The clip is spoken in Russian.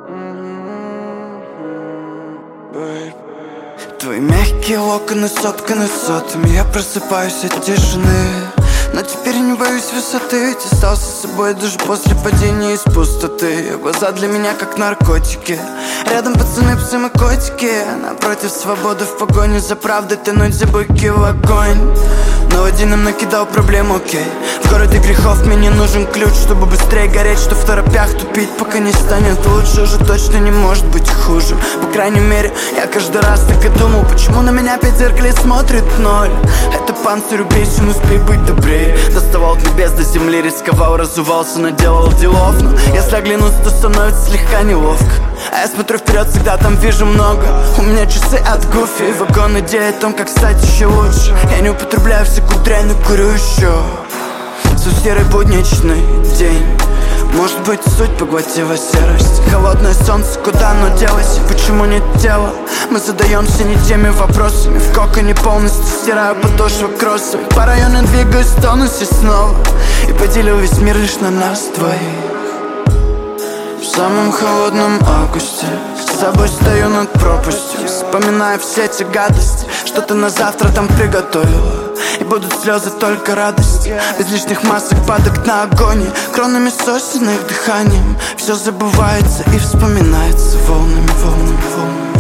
Твои мягкие локоны сотканы сотами. Я просыпаюсь от тишины, но теперь не боюсь высоты, ведь остался с собой даже после падения из пустоты. Глаза для меня как наркотики, рядом пацаны, псы и котики. Напротив свободы в погоне за правдой, тянуть за буйки в огонь. Но один нам накидал проблем, окей. В городе грехов мне не нужен ключ, чтобы быстрее гореть, что в торопях тупить, пока не станет лучше. Уже точно не может быть хуже. По крайней мере, я каждый раз так и думал, почему на меня опять в зеркале смотрит ноль. Это панцирь убийцу, успей быть добрее. Доставал от небес до земли, рисковал, разувался, наделал делов. Но если оглянуться, то становится слегка неловко. А я смотрю вперед, всегда там вижу много. У меня часы от Гуфи, вагон идеи о том, как стать еще лучше. Я не употребляю всякую дрянь, но курю еще. Свой серый будничный день, может быть, суть поглотила серость. Холодное солнце, куда оно делось? Почему нет тела? Мы задаемся не теми вопросами. В коконе полностью стираю подошву кроссовок. По району двигаюсь в тонусе снова и поделил весь мир лишь на нас двоих. В самом холодном августе с собой стою над пропастью, вспоминая все эти гадости, что ты на завтра там приготовила. И будут слезы, только радость, без лишних масок, падок на агонии, кронами сосен, их дыханием. Все забывается и вспоминается волнами, волнами, волнами.